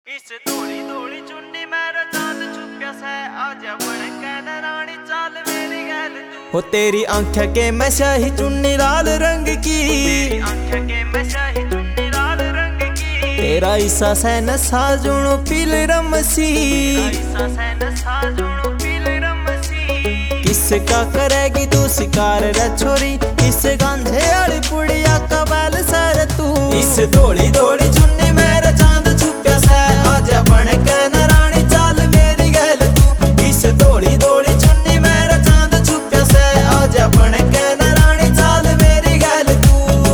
इस धोली धोली चुन्नी मेरा चांद छुपया से आजा बन के रानी चाल मेरी गल तू हो तेरी आंखें के मैं शाही चुन्नी लाल रंग की, तेरी आंखें के मैं शाही चुन्नी लाल रंग की, तेरा ईसा से न साजुणो पील रमसी, तेरा ईसा से न साजुणो पील रमसी। किसका करेगी तू शिकार रे छोरी, इस गांधे वाली पुड़िया का बैल सर तू। इस धोली धोली चुन्नी मेरा चांद छुपया से आजा बन के न रानी चाल मेरी गल तू। इस धोली धोली चुन्नी मेरा चांद छुपया से आजा बन के न रानी चाल मेरी गल तू।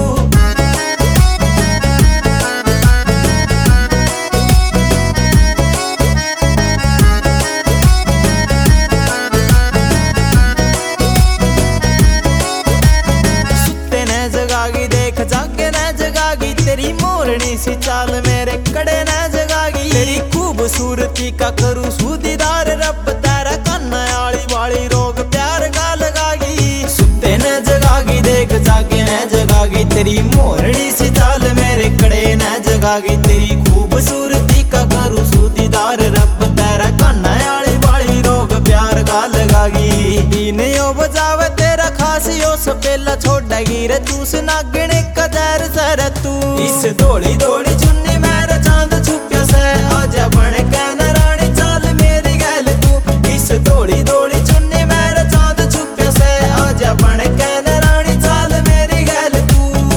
सुत्ते ने जगागी देख जागे ने जगागी, तेरी मोरनी सी चाल मेरे कड़े ने जगागी। तेरी खूबसूरती का करूँ सूदीदार रब तेरा कन्ना आली वाली रोग प्यार का लगागी। सुत्ते ने जगागी देख जागे ने जगागी, तेरी मोरनी सी चाल मेरे कड़े ने जगागी। तेरी खूबसूरती का करूँ सूदीदार रब तेरा कन्ना आली वाली रोग प्यार का लगागी। दीनियों बजावे तेरा खासियों सपेला छोड़ेगी रे तू सुनागने का जहर सर तू। इस धोली धोली चुन्नी मेरा चांद छुपया से आजा बन के न रानी चाल मेरी गल तू। इस धोली धोली चुन्नी मेरा चांद छुपया से आजा बन के न रानी चाल मेरी गल तू।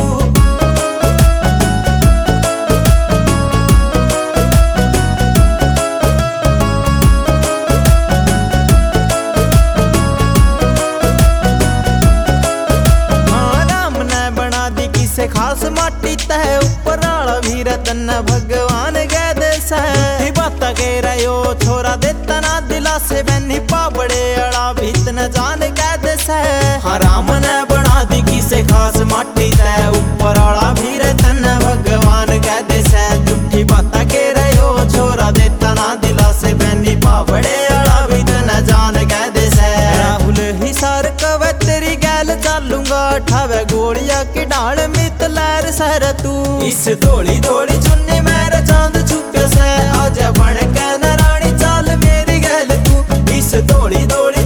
से खास माटी तह ऊपर आला भी रतन भगवान कह दे सही बात कह रहे हो छोरा देता ना दिला से बनी पाबड़े अड़ा भीत न जान कह दे सह। हराम ने बना दी किसे खास माटी तह ऊपर आला भी रतन भगवान कह दे सह। झूठी बात कह रहे हो छोरा देता ना दिला से बनी पाबड़े अड़ा भीत न जान कह दे सह। राहुल हिसार कवे तेरी गैल चालूंगा ठावे गोलिया की ढाल मित लहर सर तू। इस धोली धोली चुन्नी मेरा चांद छुपया से आजा बन के न रानी चाल मेरी गल तू। इस धोली धोली